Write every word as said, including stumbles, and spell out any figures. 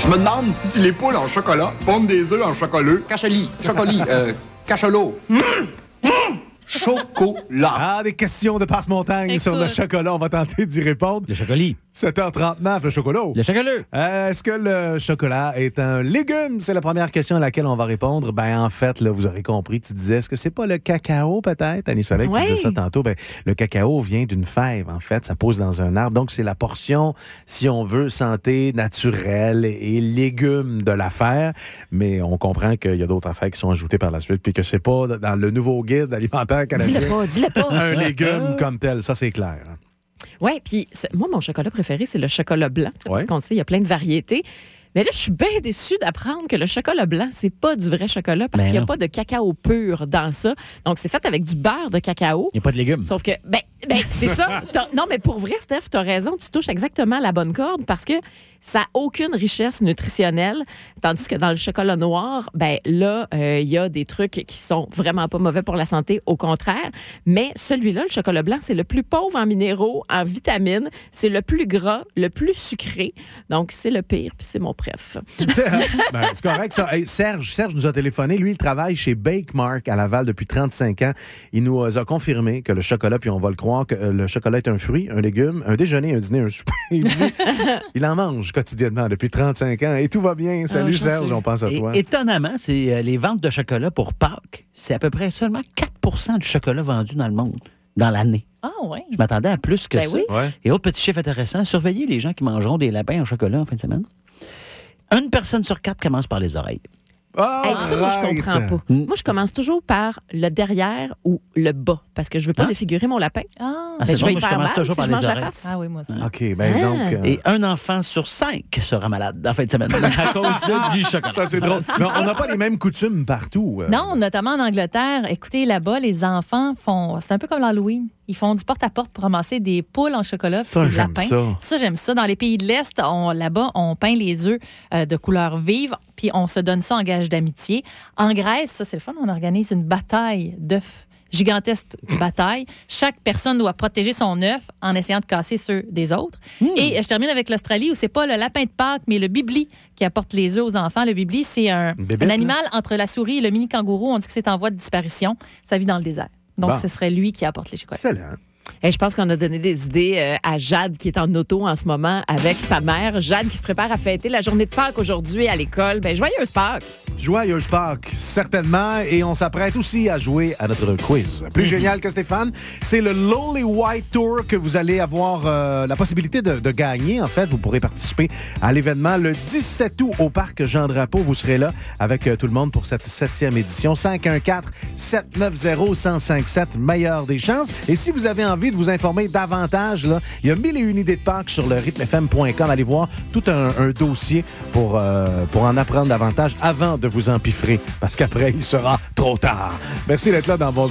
Je me demande si les poules en chocolat pondent des œufs en chocolat. Cachali, chocolat, euh, cachalot. Mmh! Mmh! Chocolat. Ah, des questions de passe-montagne Écoute. sur le chocolat. On va tenter d'y répondre. Le chocolat. sept heures trente-neuf, le chocolat. Le chocolat. Euh, Est-ce que le chocolat est un légume? C'est la première question à laquelle on va répondre. Ben, en fait, là, vous aurez compris, tu disais, est-ce que c'est pas le cacao, peut-être? Annie Soleil, Oui. tu disais ça tantôt. Ben, le cacao vient d'une fève, en fait. Ça pousse dans un arbre. Donc, c'est la portion, si on veut, santé naturelle et légumes de l'affaire. Mais on comprend qu'il y a d'autres affaires qui sont ajoutées par la suite, puis que c'est pas dans le nouveau guide alimentaire canadien. Dis-le pas, dis-le pas. Un légume comme tel, ça, c'est clair. Oui, puis c'est- moi, mon chocolat préféré, c'est le chocolat blanc. Tu sais, Parce Ouais. qu'on le sait, il y a plein de variétés. Mais là, je suis bien déçue d'apprendre que le chocolat blanc, c'est pas du vrai chocolat parce Ben qu'il n'y a non. pas de cacao pur dans ça. Donc, c'est fait avec du beurre de cacao. Il n'y a pas de légumes. Sauf que, ben, ben c'est ça. T'as- non, mais pour vrai, Steph, tu as raison. Tu touches exactement la bonne corde parce que ça n'a aucune richesse nutritionnelle. Tandis que dans le chocolat noir, ben là, euh, il y a des trucs qui sont vraiment pas mauvais pour la santé, au contraire. Mais celui-là, le chocolat blanc, c'est le plus pauvre en minéraux, en vitamines. C'est le plus gras, le plus sucré. Donc, c'est le pire, puis c'est mon préf. C'est ben, c'est correct, ça. Hey, Serge, Serge nous a téléphoné. Lui, il travaille chez Bake Mark à Laval depuis trente-cinq ans. Il nous a confirmé que le chocolat, puis on va le croire, que euh, le chocolat est un fruit, un légume, un déjeuner, un dîner, un souper. Il dit, il en mange quotidiennement depuis trente-cinq ans et tout va bien. Salut, chanceux. Serge, on pense à Et- toi. étonnamment, c'est euh, les ventes de chocolat pour Pâques, c'est à peu près seulement quatre pour cent du chocolat vendu dans le monde, dans l'année. Ah, oui. Je m'attendais à plus que Ben ça. oui. Ouais. Et autre petit chiffre intéressant, surveillez les gens qui mangeront des lapins au chocolat en fin de semaine. Une personne sur quatre commence par les oreilles. Ah, Hey, ça, moi, je arrête. comprends pas. Mm. Moi, je commence toujours par le derrière ou le bas parce que je veux pas Hein? défigurer mon lapin. Ah, Ah, Ben, c'est je bon, vais moi, y je faire commence mal toujours si par je les mange la oreilles. face. ah oui, moi aussi. OK, ben Ah. donc... euh, Et un enfant sur cinq sera malade en fin de semaine à cause du chocolat. Ça, c'est drôle. Mais on n'a pas les mêmes coutumes partout. euh. Non, notamment en Angleterre. Écoutez, là-bas, les enfants font... C'est un peu comme l'Halloween. Ils font du porte-à-porte pour ramasser des poules en chocolat puis Ça, des j'aime lapins. ça. Ça, j'aime ça. Dans les pays de l'Est, on- là-bas, on peint les œufs euh, de couleur vive, puis on se donne ça en gage d'amitié. En Grèce, ça, c'est le fun, on organise une bataille d'œufs. Gigantesque bataille. Chaque personne doit protéger son œuf en essayant de casser ceux des autres. Et euh, je termine avec l'Australie où c'est pas le lapin de Pâques, mais le bibli qui apporte les œufs aux enfants. Le bibli, c'est un, Une bébête, un animal entre la souris et le mini kangourou. On dit que c'est en voie de disparition. Ça vit dans le désert. Donc, Bon. ce serait lui qui apporte les chocolats. Excellent. Et je pense qu'on a donné des idées euh, à Jade qui est en auto en ce moment avec sa mère. Jade qui se prépare à fêter la journée de Pâques aujourd'hui à l'école. Ben joyeuse Pâques! Joyeuse Pâques, certainement. Et on s'apprête aussi à jouer à notre quiz. Plus génial que Stéphane, c'est le Lowly White Tour que vous allez avoir euh, la possibilité de, de gagner. En fait, vous pourrez participer à l'événement le dix-sept août au parc Jean-Drapeau. Vous serez là avec euh, tout le monde pour cette septième édition. cinq un quatre, sept neuf zéro, un zéro cinq sept, meilleure des chances. Et si vous avez envie de vous informer davantage, là, il y a mille et une idées de Pâques sur le rythme f m point com. Allez voir tout un, un dossier pour, euh, pour en apprendre davantage avant de vous empiffrer, parce qu'après, il sera trop tard. Merci d'être là dans vos